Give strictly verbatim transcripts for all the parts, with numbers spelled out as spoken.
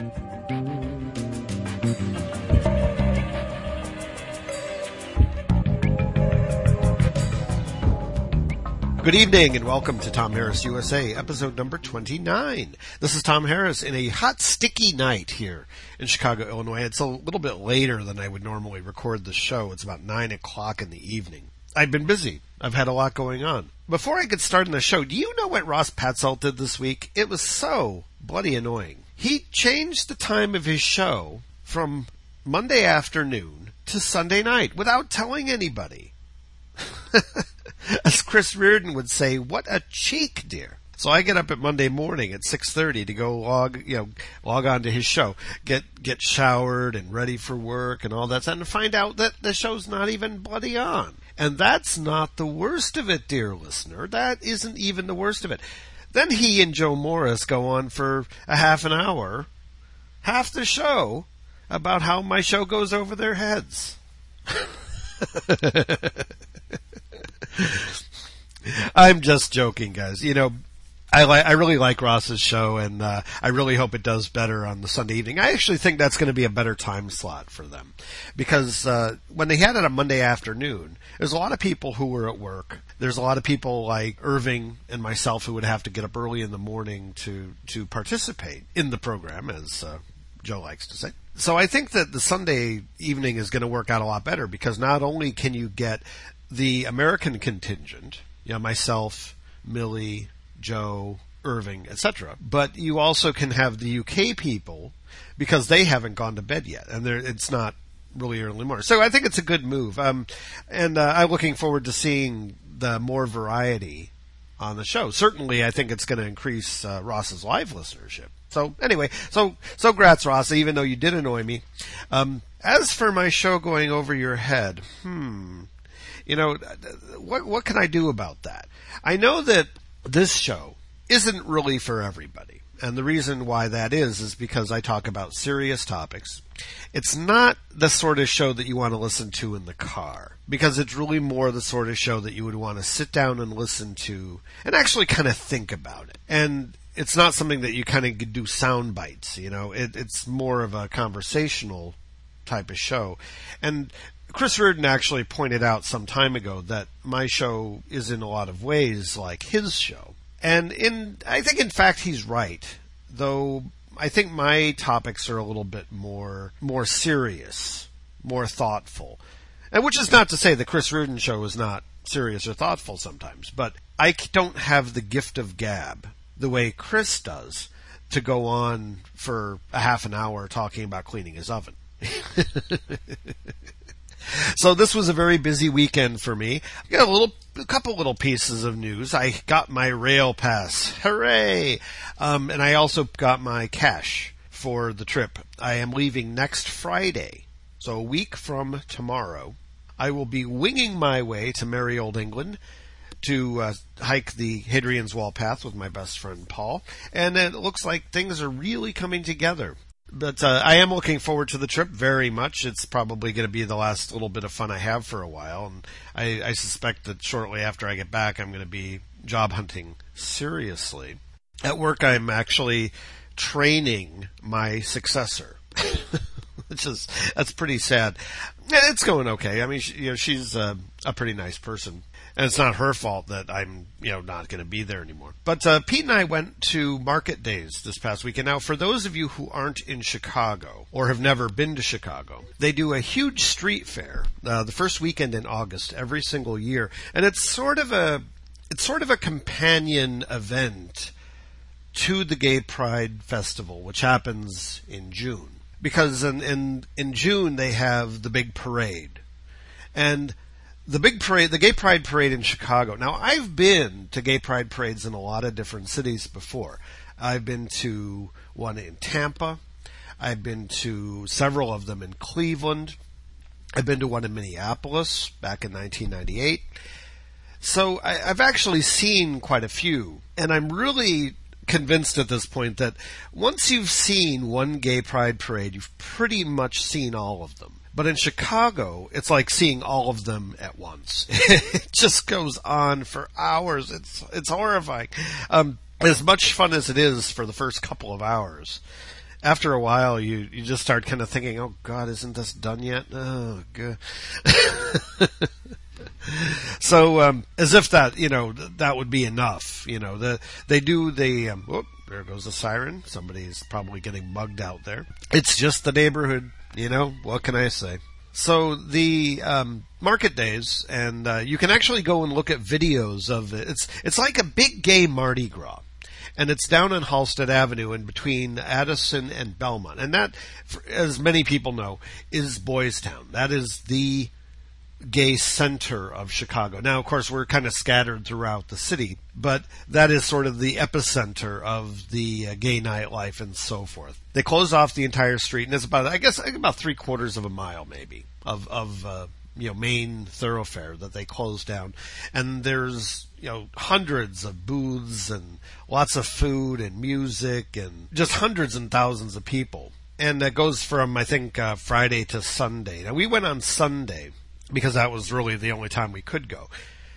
Good evening and welcome to Tom Harris U S A, episode number twenty-nine. This is Tom Harris in a hot, sticky night here in Chicago, Illinois. It's a little bit later than I would normally record the show. It's about nine o'clock in the evening. I've been busy. I've had a lot going on. Before I get started on the show, do you know what Ross Patzold did this week? It was so bloody annoying. He changed the time of his show from Monday afternoon to Sunday night without telling anybody. As Chris Reardon would say, what a cheek, dear. So I get up at Monday morning at six thirty to go log, you know, log on to his show, get get showered and ready for work and all that, and to find out that the show's not even bloody on. And that's not the worst of it, dear listener. That isn't even the worst of it. Then he and Joe Morris go on for a half an hour, half the show, about how my show goes over their heads. I'm just joking, guys. You know, I li- I really like Ross's show, and uh, I really hope it does better on the Sunday evening. I actually think that's going to be a better time slot for them, because uh, when they had it on Monday afternoon, there's a lot of people who were at work. There's a lot of people like Irving and myself who would have to get up early in the morning to to participate in the program, as uh, Joe likes to say. So I think that the Sunday evening is going to work out a lot better, because not only can you get the American contingent, you know, myself, Millie, Joe, Irving, et cetera, but you also can have the U K people, because they haven't gone to bed yet, and it's not really early morning. So I think it's a good move, um, and uh, I'm looking forward to seeing the more variety on the show. Certainly, I think it's going to increase uh, Ross's live listenership. So anyway, so so grats, Ross, even though you did annoy me. Um, as for my show going over your head, hmm... You know, what what can I do about that? I know that this show isn't really for everybody. And the reason why that is, is because I talk about serious topics. It's not the sort of show that you want to listen to in the car, because it's really more the sort of show that you would want to sit down and listen to and actually kind of think about it. And it's not something that you kind of do sound bites, you know. It, it's more of a conversational type of show. And Chris Reardon actually pointed out some time ago that my show is in a lot of ways like his show. And in, I think in fact he's right, though I think my topics are a little bit more, more serious, more thoughtful. And which is not to say the Chris Reardon show is not serious or thoughtful sometimes, but I don't have the gift of gab the way Chris does to go on for a half an hour talking about cleaning his oven. So this was a very busy weekend for me. I got a little, a couple little pieces of news. I got my rail pass. Hooray! Um, and I also got my cash for the trip. I am leaving next Friday. So a week from tomorrow, I will be winging my way to merry old England to uh, hike the Hadrian's Wall path with my best friend Paul. And it looks like things are really coming together. But uh, I am looking forward to the trip very much. It's probably going to be the last little bit of fun I have for a while. And I, I suspect that shortly after I get back, I'm going to be job hunting seriously. At work, I'm actually training my successor, which is, that's pretty sad. It's going okay. I mean, she, you know, she's uh, a pretty nice person. And it's not her fault that I'm, you know, not going to be there anymore. But uh, Pete and I went to Market Days this past weekend. Now, for those of you who aren't in Chicago or have never been to Chicago, they do a huge street fair uh, the first weekend in August every single year, and it's sort of a it's sort of a companion event to the Gay Pride Festival, which happens in June. Because in in, in June they have the big parade, and The big parade, the Gay Pride Parade in Chicago. Now, I've been to Gay Pride parades in a lot of different cities before. I've been to one in Tampa. I've been to several of them in Cleveland. I've been to one in Minneapolis back in nineteen ninety-eight. So I, I've actually seen quite a few. And I'm really convinced at this point that once you've seen one Gay Pride parade, you've pretty much seen all of them. But in Chicago, it's like seeing all of them at once. It just goes on for hours. It's it's horrifying. Um, as much fun as it is for the first couple of hours, after a while, you, you just start kind of thinking, oh God, isn't this done yet? Oh, good. So, um, as if that, you know, that would be enough, you know, the, they do the, um, whoop, there goes the siren. Somebody's probably getting mugged out there. It's just the neighborhood, you know, what can I say? So the, um, market days, and, uh, you can actually go and look at videos of it. It's, it's like a big gay Mardi Gras. And it's down on Halsted Avenue in between Addison and Belmont. And that, as many people know, is Boys Town. That is the gay center of Chicago. Now, of course, we're kind of scattered throughout the city, but that is sort of the epicenter of the uh, gay nightlife and so forth. They close off the entire street, and it's about, I guess, about three quarters of a mile, maybe, of, of, uh, you know, main thoroughfare that they close down. And there's, you know, hundreds of booths and lots of food and music and just hundreds and thousands of people. And it goes from, I think, uh, Friday to Sunday. Now, we went on Sunday because that was really the only time we could go.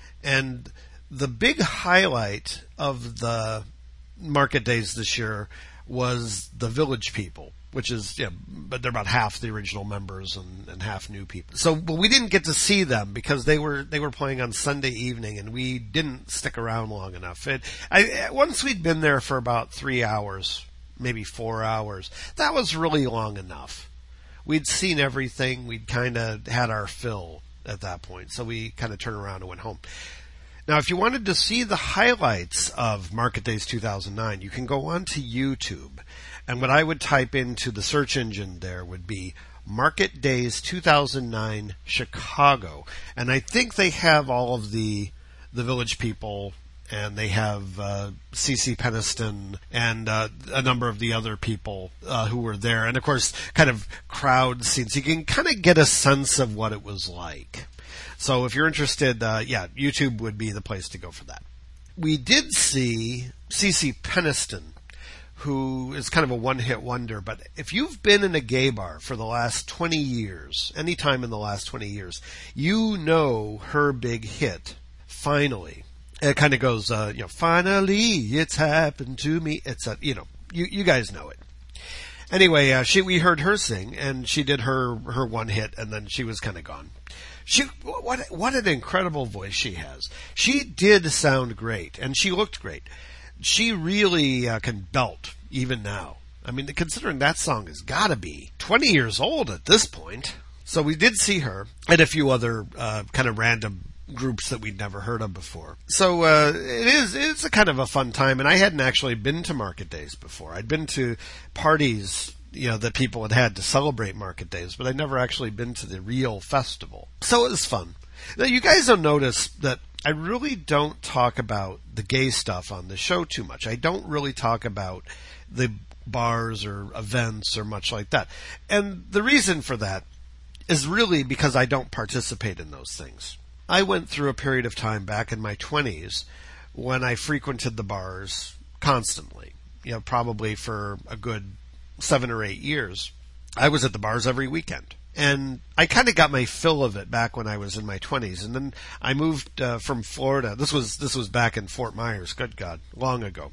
And the big highlight of the market days this year was the Village People, which is, yeah, but they're about half the original members and, and half new people. So, but we didn't get to see them because they were they were playing on Sunday evening, and we didn't stick around long enough. It, I, once we'd been there for about three hours, maybe four hours, that was really long enough. We'd seen everything. We'd kind of had our fill at that point, so we kind of turned around and went home. Now, if you wanted to see the highlights of Market Days two thousand nine, you can go on to YouTube. And what I would type into the search engine there would be Market Days two thousand nine Chicago. And I think they have all of the the Village People, and they have uh, CeCe Peniston and uh, a number of the other people uh, who were there. And, of course, kind of crowd scenes. You can kind of get a sense of what it was like. So if you're interested, uh, yeah, YouTube would be the place to go for that. We did see CeCe Peniston, who is kind of a one-hit wonder, but if you've been in a gay bar for the last twenty years, any time in the last twenty years, you know her big hit, Finally. It kind of goes, uh, you know, finally, it's happened to me. It's a, you know, you, you guys know it. Anyway, uh, she, we heard her sing, and she did her, her one hit, and then she was kind of gone. She, what, what an incredible voice she has. She did sound great, and she looked great. She really uh, can belt, even now. I mean, considering that song has got to be twenty years old at this point. So we did see her, and a few other uh, kind of random groups that we'd never heard of before. So uh, it is it's a kind of a fun time, and I hadn't actually been to Market Days before. I'd been to parties, you know, that people had had to celebrate Market Days, but I'd never actually been to the real festival. So it was fun. Now, you guys will notice that I really don't talk about the gay stuff on the show too much. I don't really talk about the bars or events or much like that. And the reason for that is really because I don't participate in those things. I went through a period of time back in my twenties when I frequented the bars constantly, you know, probably for a good seven or eight years. I was at the bars every weekend. And I kind of got my fill of it back when I was in my twenties. And then I moved uh, from Florida. This was this was back in Fort Myers, good God, long ago.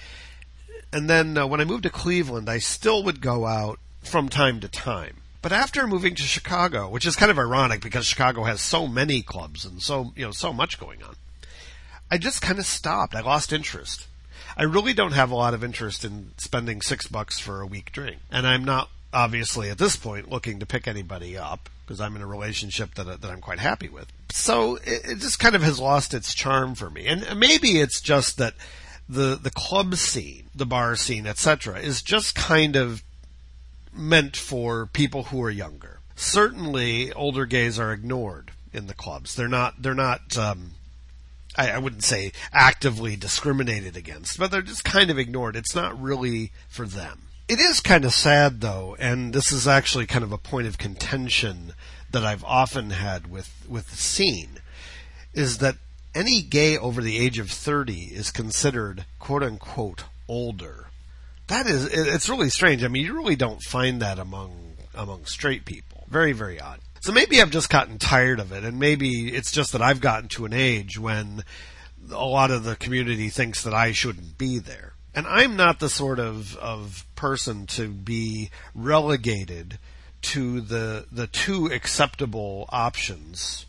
And then uh, when I moved to Cleveland, I still would go out from time to time. But after moving to Chicago, which is kind of ironic because Chicago has so many clubs and so, you know, so much going on, I just kind of stopped. I lost interest. I really don't have a lot of interest in spending six bucks for a week drink. And I'm not, obviously, at this point, looking to pick anybody up because I'm in a relationship that, that I'm quite happy with. So it, it just kind of has lost its charm for me. And maybe it's just that the, the club scene, the bar scene, et cetera, is just kind of meant for people who are younger. Certainly, older gays are ignored in the clubs. They're not, they're not, um, I, I wouldn't say actively discriminated against, but they're just kind of ignored. It's not really for them. It is kind of sad, though, and this is actually kind of a point of contention that I've often had with, with the scene, is that any gay over the age of thirty is considered, quote-unquote, older. That is, it's really strange. I mean, you really don't find that among among straight people. Very, very odd. So maybe I've just gotten tired of it, and maybe it's just that I've gotten to an age when a lot of the community thinks that I shouldn't be there. And I'm not the sort of, of person to be relegated to the the two acceptable options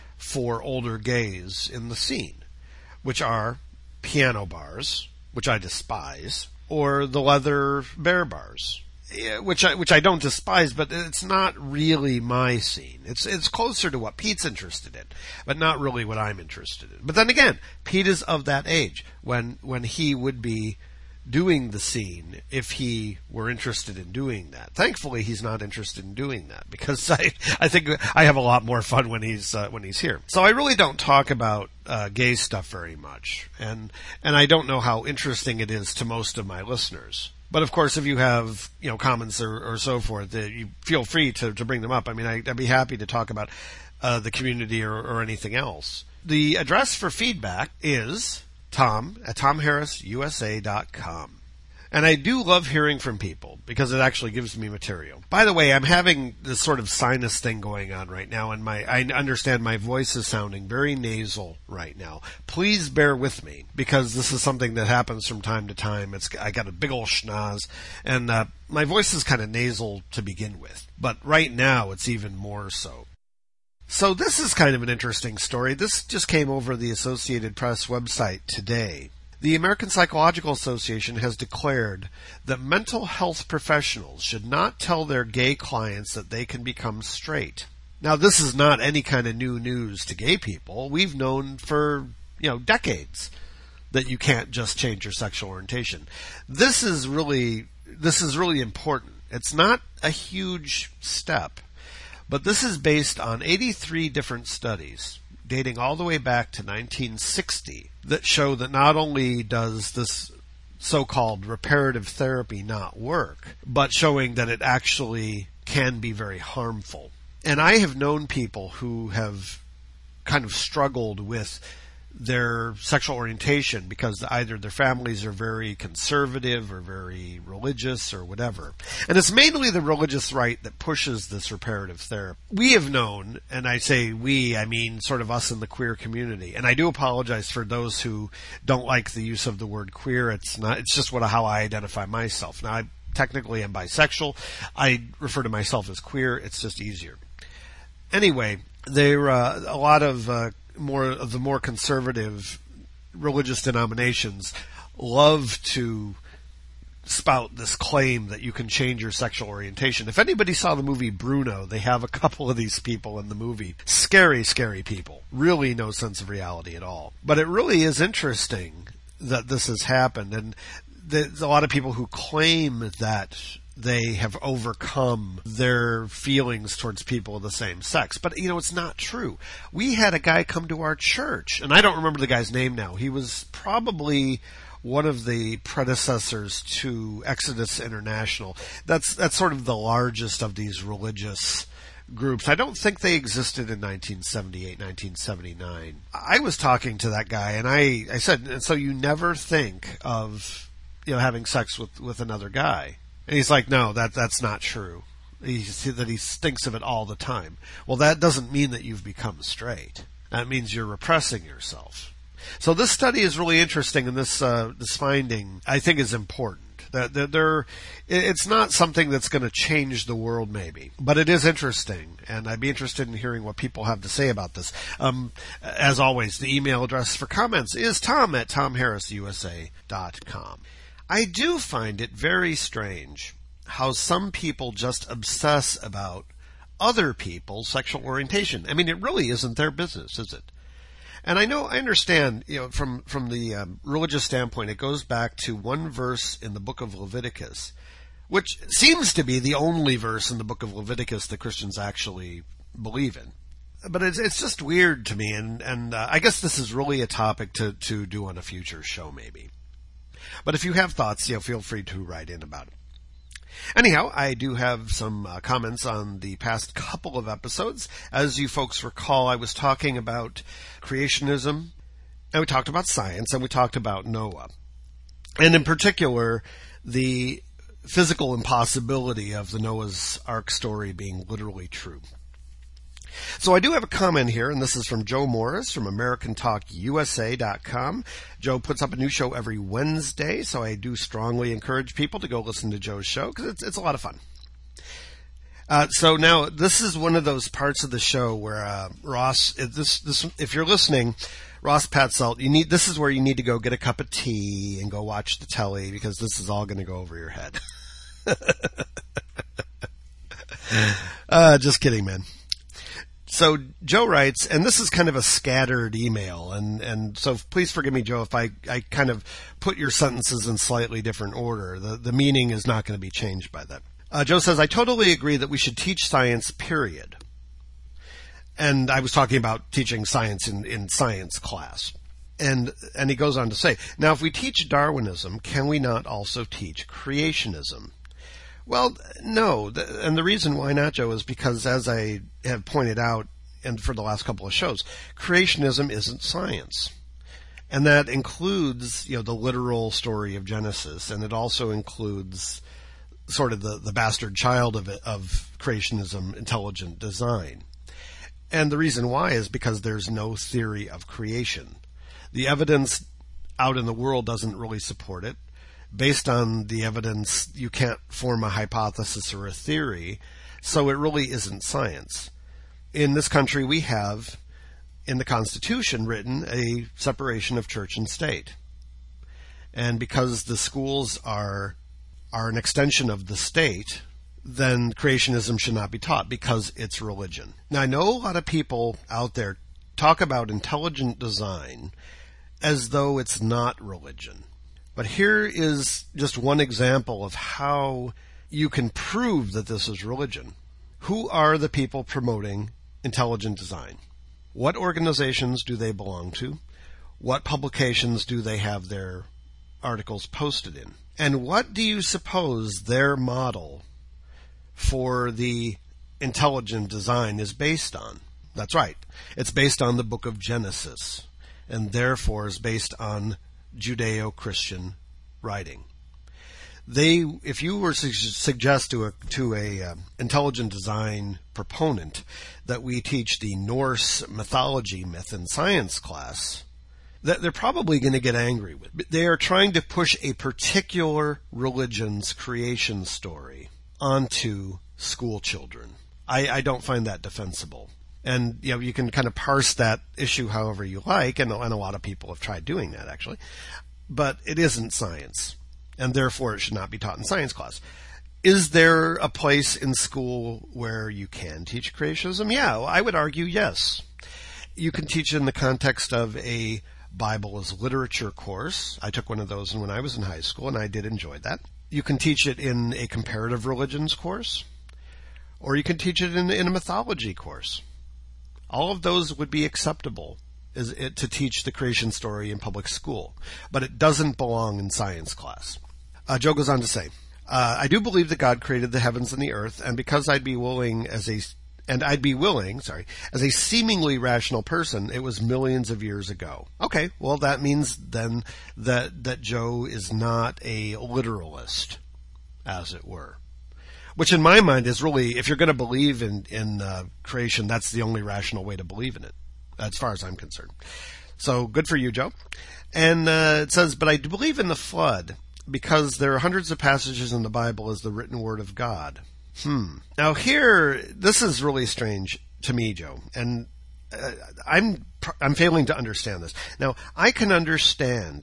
for older gays in the scene, which are piano bars, which I despise, or the leather bear bars, which I which I don't despise, but it's not really my scene. It's it's closer to what Pete's interested in, but not really what I'm interested in. But then again, Pete is of that age when when he would be doing the scene if he were interested in doing that. Thankfully, he's not interested in doing that because I I think I have a lot more fun when he's uh, when he's here. So I really don't talk about uh, gay stuff very much, and and I don't know how interesting it is to most of my listeners. But of course, if you have, you know, comments or, or so forth, uh, you feel free to, to bring them up. I mean, I, I'd be happy to talk about uh, the community or, or anything else. The address for feedback is tom at tom harris u s a dot com. And I do love hearing from people because it actually gives me material. By the way, I'm having this sort of sinus thing going on right now, and my I understand my voice is sounding very nasal right now. Please bear with me because this is something that happens from time to time. It's I got a big old schnoz, and uh, my voice is kind of nasal to begin with, but right now it's even more so. So this is kind of an interesting story. This just came over the Associated Press website today. The American Psychological Association has declared that mental health professionals should not tell their gay clients that they can become straight. Now, this is not any kind of new news to gay people. We've known for, you know, decades that you can't just change your sexual orientation. This is really, this is really important. It's not a huge step, but this is based on eighty-three different studies dating all the way back to nineteen sixty that show that not only does this so-called reparative therapy not work, but showing that it actually can be very harmful. And I have known people who have kind of struggled with their sexual orientation because either their families are very conservative or very religious or whatever. And it's mainly the religious right that pushes this reparative therapy. We have known, and I say we, I mean sort of us in the queer community, and I do apologize for those who don't like the use of the word queer. It's not, it's just what, how I identify myself. Now, I technically am bisexual. I refer to myself as queer. It's just easier. Anyway, there uh, a lot of uh, more of the more conservative religious denominations love to spout this claim that you can change your sexual orientation. If anybody saw the movie Bruno, they have a couple of these people in the movie. Scary, scary people. Really no sense of reality at all. But it really is interesting that this has happened, and there's a lot of people who claim that they have overcome their feelings towards people of the same sex. But, you know, it's not true. We had a guy come to our church, and I don't remember the guy's name now. He was probably one of the predecessors to Exodus International. That's that's sort of the largest of these religious groups. I don't think they existed in nineteen seventy-eight, nineteen seventy-nine. I was talking to that guy, and I, I said, and so you never think of, you know, having sex with, with another guy? And he's like, no, that that's not true. He, that he thinks of it all the time. Well, that doesn't mean that you've become straight. That means you're repressing yourself. So this study is really interesting, and this uh, this finding, I think, is important. That they're, they're, it's not something that's going to change the world, maybe, but it is interesting, and I'd be interested in hearing what people have to say about this. Um, as always, the email address for comments is tom at tom harris u s a dot com. I do find it very strange how some people just obsess about other people's sexual orientation. I mean, it really isn't their business, is it? And I know, I understand, you know, from, from the um, religious standpoint, it goes back to one verse in the book of Leviticus, which seems to be the only verse in the book of Leviticus that Christians actually believe in. But it's, it's just weird to me, and, and uh, I guess this is really a topic to, to do on a future show, maybe. But if you have thoughts, you know, feel free to write in about it. Anyhow, I do have some uh, comments on the past couple of episodes. As you folks recall, I was talking about creationism, and we talked about science, and we talked about Noah. And in particular, the physical impossibility of the Noah's Ark story being literally true. So I do have a comment here, and this is from Joe Morris from American Talk U S A dot com. Joe puts up a new show every Wednesday, so I do strongly encourage people to go listen to Joe's show because it's, it's a lot of fun. Uh, so now this is one of those parts of the show where uh, Ross, if this, this, if you're listening, Ross Patzelt, you need this is where you need to go get a cup of tea and go watch the telly because this is all going to go over your head. uh, just kidding, man. So Joe writes, and this is kind of a scattered email, and, and so please forgive me, Joe, if I, I kind of put your sentences in slightly different order. The, the meaning is not going to be changed by that. Uh, Joe says, I totally agree that we should teach science, period. And I was talking about teaching science in, in science class. And, and he goes on to say, now if we teach Darwinism, can we not also teach creationism? Well, no. And the reason why not, Joe, is because as I have pointed out, and for the last couple of shows, creationism isn't science. And that includes, you know, the literal story of Genesis, and it also includes sort of the, the bastard child of it, of creationism, intelligent design. And the reason why is because there's no theory of creation. The evidence out in the world doesn't really support it. Based on the evidence, you can't form a hypothesis or a theory, so it really isn't science. In this country, we have, in the Constitution, written a separation of church and state. And because the schools are are an extension of the state, then creationism should not be taught because it's religion. Now, I know a lot of people out there talk about intelligent design as though it's not religion. But here is just one example of how you can prove that this is religion. Who are the people promoting intelligent design? What organizations do they belong to? What publications do they have their articles posted in? And what do you suppose their model for the intelligent design is based on? That's right. It's based on the book of Genesis, and therefore is based on Judeo-Christian writing. They, if you were to suggest to a to a uh, intelligent design proponent that we teach the Norse mythology myth in science class, that they're probably going to get angry with. They are trying to push a particular religion's creation story onto school children. I, I don't find that defensible. And, you know, you can kind of parse that issue however you like, and, and a lot of people have tried doing that, actually. But it isn't science, and therefore it should not be taught in science class. Is there a place in school where you can teach creationism? Yeah, I would argue yes. You can teach it in the context of a Bible as literature course. I took one of those when I was in high school, and I did enjoy that. You can teach it in a comparative religions course, or you can teach it in, in a mythology course. All of those would be acceptable is it, to teach the creation story in public school, but it doesn't belong in science class. Uh, Joe goes on to say, uh, I do believe that God created the heavens and the earth, and because I'd be willing as a And I'd be willing, sorry, as a seemingly rational person, it was millions of years ago. Okay, well, that means then that, that Joe is not a literalist, as it were. Which in my mind is really, if you're going to believe in, in uh, creation, that's the only rational way to believe in it, as far as I'm concerned. So, good for you, Joe. And uh, it says, but I do believe in the flood, because there are hundreds of passages in the Bible as the written word of God. Hmm. Now here, this is really strange to me, Joe, and uh, I'm I'm failing to understand this. Now, I can understand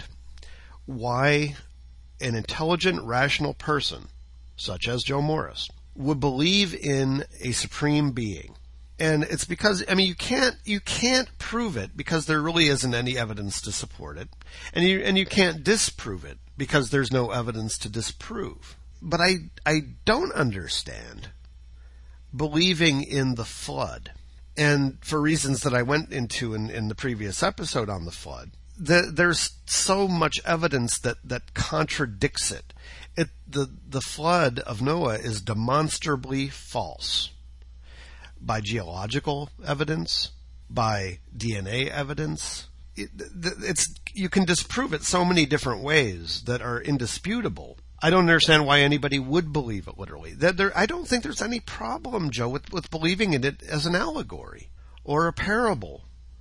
why an intelligent, rational person, such as Joe Morris, would believe in a supreme being. And it's because, I mean, you can't you can't prove it because there really isn't any evidence to support it, and you and you can't disprove it because there's no evidence to disprove. But I, I don't understand believing in the flood. And for reasons that I went into in, in the previous episode on the flood, the, there's so much evidence that, that contradicts it. It the, the flood of Noah is demonstrably false. By geological evidence, by D N A evidence. It, it's, you can disprove it so many different ways that are indisputable I don't understand why anybody would believe it literally. There, I don't think there's any problem, Joe, with, with believing in it as an allegory or a parable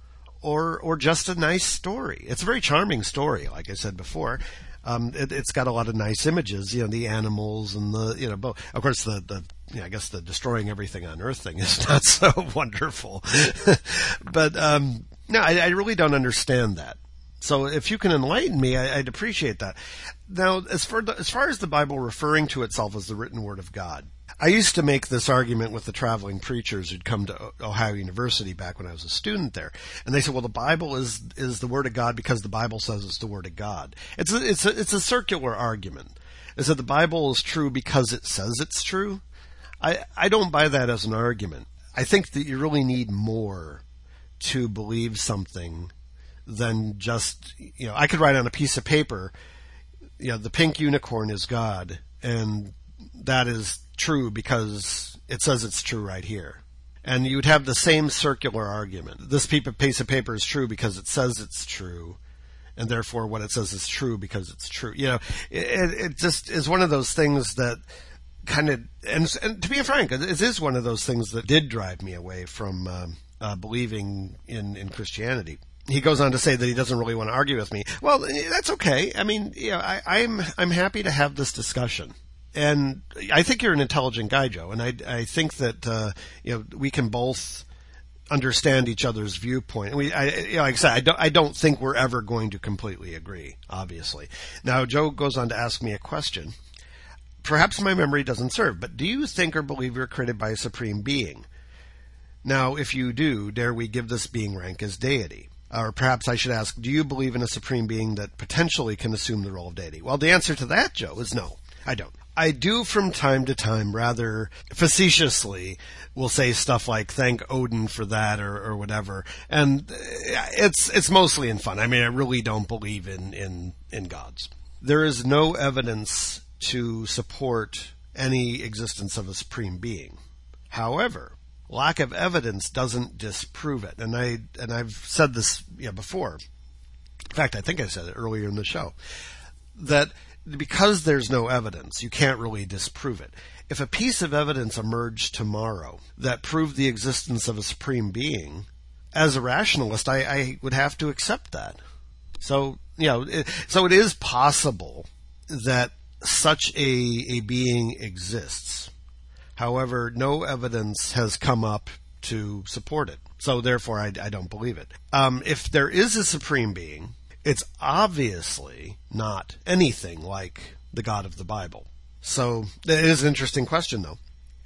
or or just a nice story. It's a very charming story, like I said before. Um, it, it's got a lot of nice images, you know, the animals and the, you know, bo- of course the, the, you know, I guess the destroying everything on Earth thing is not so wonderful. But, um, no, I, I really don't understand that. So if you can enlighten me, I, I'd appreciate that. Now, as far, the, as far as the Bible referring to itself as the written word of God, I used to make this argument with the traveling preachers who'd come to Ohio University back when I was a student there. And they said, well, the Bible is, is the word of God because the Bible says it's the word of God. It's a, it's a, it's a circular argument. Is that the Bible is true because it says it's true? I, I don't buy that as an argument. I think that you really need more to believe something than just, you know, I could write on a piece of paper, you know, the pink unicorn is God, and that is true because it says it's true right here. And you would have the same circular argument. This piece of paper is true because it says it's true, and therefore what it says is true because it's true. You know, it, it just is one of those things that kind of, and, and to be frank, it is one of those things that did drive me away from um, uh, believing in, in Christianity. He goes on to say that he doesn't really want to argue with me. Well, that's okay. I mean, you know, I, I'm I'm happy to have this discussion, and I think you're an intelligent guy, Joe. And I I think that uh, you know we can both understand each other's viewpoint. We, I, you know, like I said, I don't I don't think we're ever going to completely agree. Obviously, now Joe goes on to ask me a question. Perhaps my memory doesn't serve, but do you think or believe you're created by a supreme being? Now, if you do, dare we give this being rank as deity? Or perhaps I should ask, do you believe in a supreme being that potentially can assume the role of deity? Well, the answer to that, Joe, is no, I don't. I do from time to time, rather facetiously, will say stuff like, thank Odin for that, or, or whatever. And it's it's mostly in fun. I mean, I really don't believe in, in, in gods. There is no evidence to support any existence of a supreme being. However, lack of evidence doesn't disprove it. And I, and I've said this yeah, before. In fact, I think I said it earlier in the show, that because there's no evidence, you can't really disprove it. If a piece of evidence emerged tomorrow that proved the existence of a supreme being, as a rationalist, I, I would have to accept that. So, you know, it, so it is possible that such a, a being exists. However, no evidence has come up to support it. So therefore, I, I don't believe it. Um, if there is a supreme being, it's obviously not anything like the God of the Bible. So it is an interesting question, though.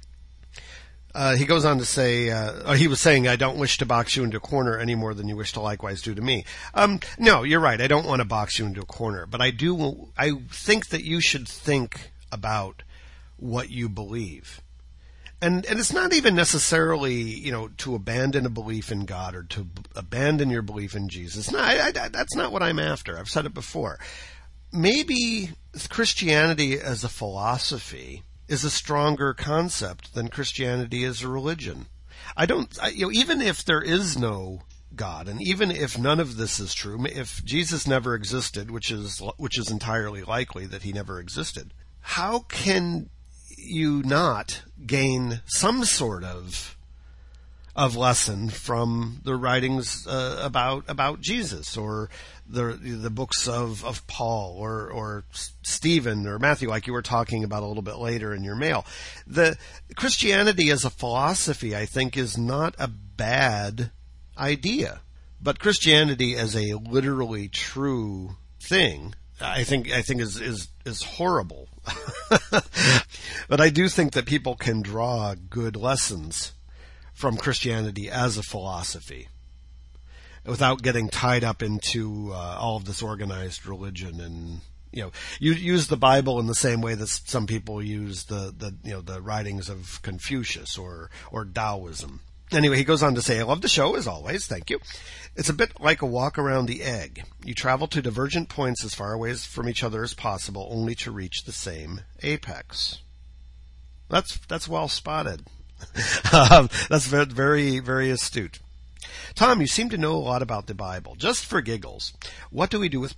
Uh, he goes on to say, uh, he was saying, I don't wish to box you into a corner any more than you wish to likewise do to me. Um, no, you're right. I don't want to box you into a corner, but I do, I think that you should think about what you believe. And and it's not even necessarily, you know, to abandon a belief in God or to b- abandon your belief in Jesus. No, I, I, that's not what I'm after. I've said it before. Maybe Christianity as a philosophy is a stronger concept than Christianity as a religion. I don't, I, you know, even if there is no God, and even if none of this is true, if Jesus never existed, which is which is entirely likely that he never existed, how can you not gain some sort of of lesson from the writings uh, about about Jesus, or the the books of, of Paul or or Stephen or Matthew, like you were talking about a little bit later in your mail? The Christianity as a philosophy, I think, is not a bad idea, but Christianity as a literally true thing, I think I think is is is horrible. But I do think that people can draw good lessons from Christianity as a philosophy without getting tied up into uh, all of this organized religion. And you know, you use the Bible in the same way that some people use the, the you know the writings of Confucius or or Taoism. Anyway, he goes on to say, I love the show, as always. Thank you. It's a bit like a walk around the egg. You travel to divergent points as far away from each other as possible, only to reach the same apex. That's that's well spotted. um, that's very, very, very astute. Tom, you seem to know a lot about the Bible. Just for giggles, what do we do with Paul?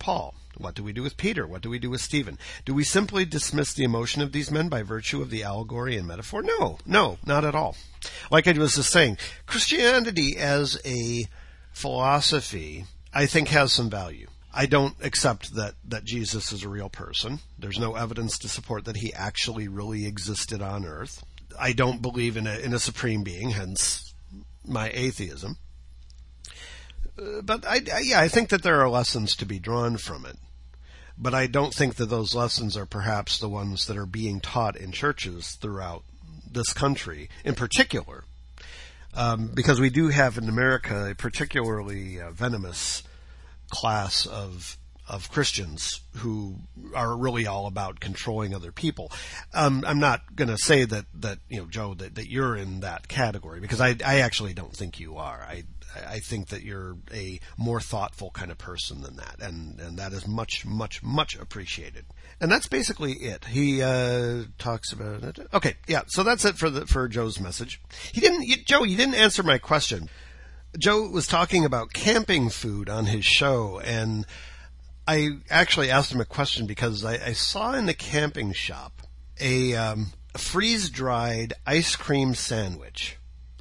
What do we do with Peter? What do we do with Stephen? Do we simply dismiss the emotion of these men by virtue of the allegory and metaphor? No, no, not at all. Like I was just saying, Christianity as a philosophy, I think, has some value. I don't accept that, that Jesus is a real person. There's no evidence to support that he actually really existed on earth. I don't believe in a, in a supreme being, hence my atheism. Uh, but I, I, yeah, I think that there are lessons to be drawn from it. But I don't think that those lessons are perhaps the ones that are being taught in churches throughout this country in particular. Um, because we do have in America a particularly uh, venomous class of of Christians who are really all about controlling other people. Um, I'm not going to say that, that, you know, Joe, that, that you're in that category, because I, I actually don't think you are. I, I think that you're a more thoughtful kind of person than that, and, and that is much, much, much appreciated. And that's basically it. He uh, talks about it. Okay, yeah, so that's it for the for Joe's message. He didn't, you, Joe, you didn't answer my question. Joe was talking about camping food on his show, and I actually asked him a question because I, I saw in the camping shop a, um, a freeze-dried ice cream sandwich.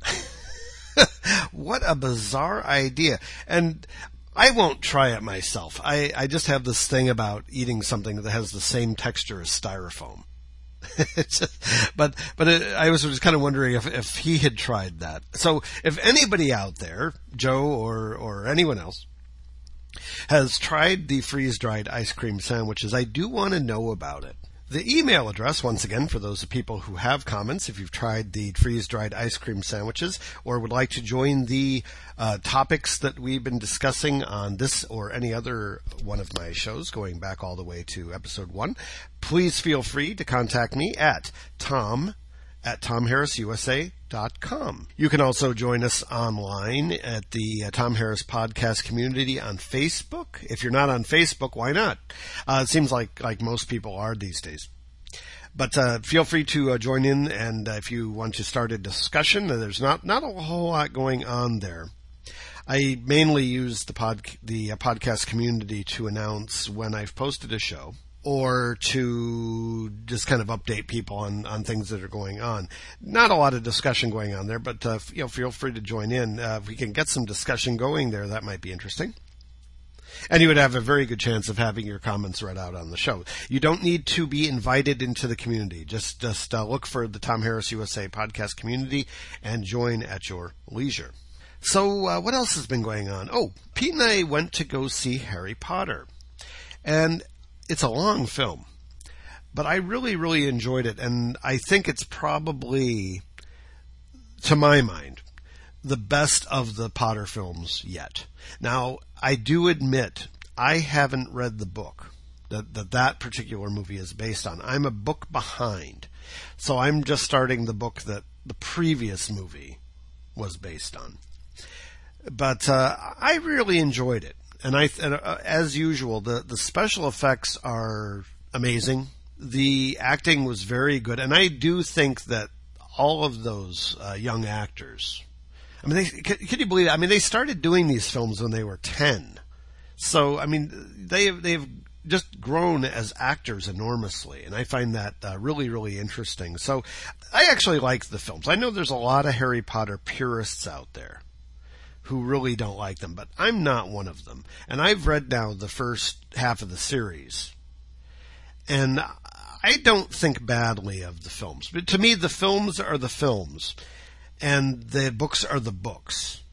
What a bizarre idea. And I won't try it myself. I, I just have this thing about eating something that has the same texture as styrofoam. It's just, but but it, I was just kind of wondering if, if he had tried that. So if anybody out there, Joe or, or anyone else, has tried the freeze-dried ice cream sandwiches, I do want to know about it. The email address, once again, for those people who have comments, if you've tried the freeze-dried ice cream sandwiches or would like to join the uh, topics that we've been discussing on this or any other one of my shows, going back all the way to episode one, please feel free to contact me at tom at tom harris u s a dot com. You can also join us online at the uh, Tom Harris Podcast community on Facebook. If you're not on Facebook, why not? Uh, it seems like, like most people are these days. But uh, feel free to uh, join in, and uh, if you want to start a discussion, uh, there's not, not a whole lot going on there. I mainly use the pod, the uh, podcast community to announce when I've posted a show, or to just kind of update people on, on things that are going on. Not a lot of discussion going on there, but uh, you know, feel free to join in. Uh, if we can get some discussion going there, that might be interesting. And you would have a very good chance of having your comments read out on the show. You don't need to be invited into the community. Just, just uh, look for the Tom Harris U S A podcast community and join at your leisure. So uh, what else has been going on? Oh, Pete and I went to go see Harry Potter. And it's a long film, but I really, really enjoyed it, and I think it's probably, to my mind, the best of the Potter films yet. Now, I do admit I haven't read the book that that, that particular movie is based on. I'm a book behind, so I'm just starting the book that the previous movie was based on. But uh, I really enjoyed it. And I, and, uh, as usual, the, the special effects are amazing. The acting was very good, and I do think that all of those uh, young actors, I mean, they, can, can you believe it? I mean, they started doing these films when they were ten. So, I mean, they they've just grown as actors enormously, and I find that uh, really, really interesting. So, I actually like the films. I know there's a lot of Harry Potter purists out there who really don't like them, but I'm not one of them. And I've read now the first half of the series, and I don't think badly of the films. But to me, the films are the films, and the books are the books.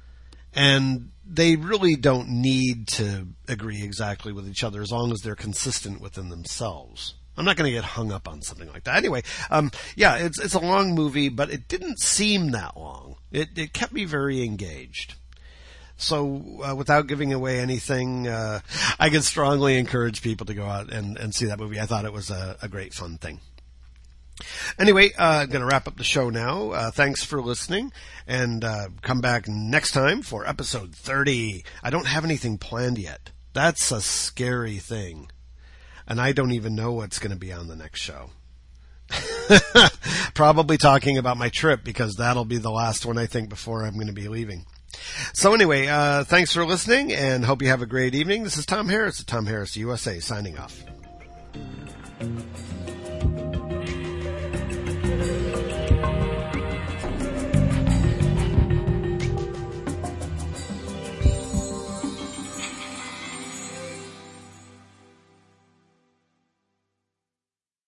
And they really don't need to agree exactly with each other as long as they're consistent within themselves. I'm not going to get hung up on something like that. Anyway, um, yeah, it's it's a long movie, but it didn't seem that long. It it kept me very engaged. So, uh, without giving away anything, uh, I could strongly encourage people to go out and, and see that movie. I thought it was a, a great fun thing. Anyway, uh, I'm going to wrap up the show now. Uh, thanks for listening, and uh, come back next time for episode thirty. I don't have anything planned yet. That's a scary thing. And I don't even know what's going to be on the next show. Probably talking about my trip, because that'll be the last one, I think, before I'm going to be leaving. So anyway, uh, thanks for listening, and hope you have a great evening. This is Tom Harris of Tom Harris U S A signing off.